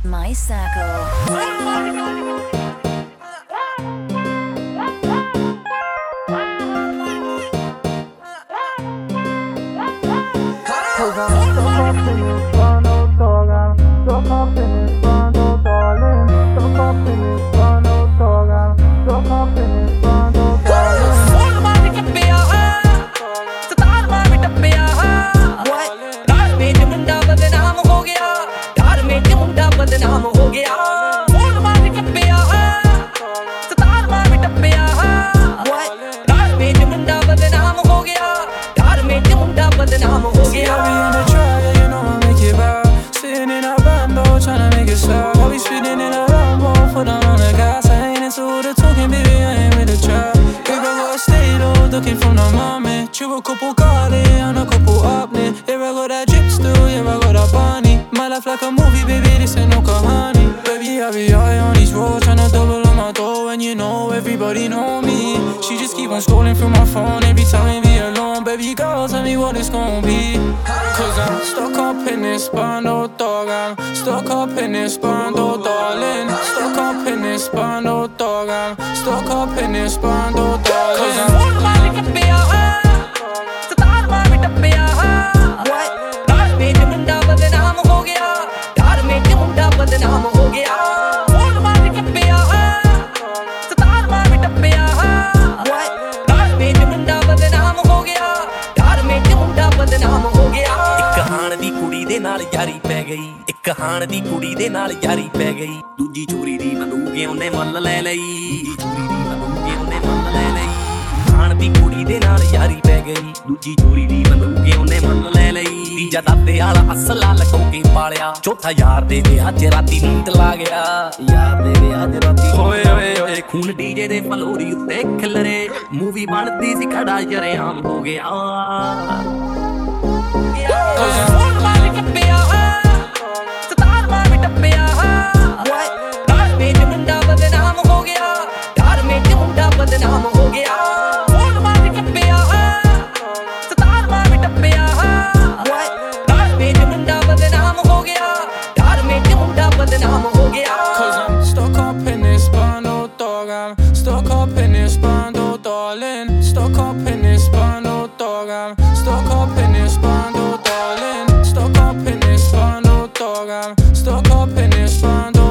My circle. Looking from the moment, you a couple Carly and a couple Upney. Here I got that drip still, here I got that bunny. My life like a movie, baby, this ain't no kahani. Baby, I be high on these roads, tryna double on my dough. And you know, everybody know me. She just keep on scrolling through my phone every time we be alone. Baby girl, tell me what it's gon' be. Cause I'm stuck up in this bando, dog. I'm stuck up in this bando, darling. Stuck up in this bando, dog. I'm stuck up in this bando, darling. Cause I'm यारी पै गई एक हाण दी कुड़ी दे नाल यारी पै गई दूजी चोरी दी बंदूके उन्ने मुੱਲ ले लई चोरी दी बंदूके उन्ने मुੱਲ ले लई हाण दी कुड़ी दे नाल यारी पै गई दूजी चोरी दी बंदूके उन्ने मुੱਲ ले लई तीजा दाते वाला असला लको के पालिया चौथा यार दे विआह च राती नींद ला गया यार दे विआह च राती ओए ओए ओए खून डीजे दे फलोरी उत्ते खिलरे मूवी बनदी सी खड़ा जरेआम हो गया Stuck up in this bando, darling. Stuck up in this bando, dog. I'm stuck up in this bando, darling. Stuck up in this bando, dog. I'm stuck up in this bando.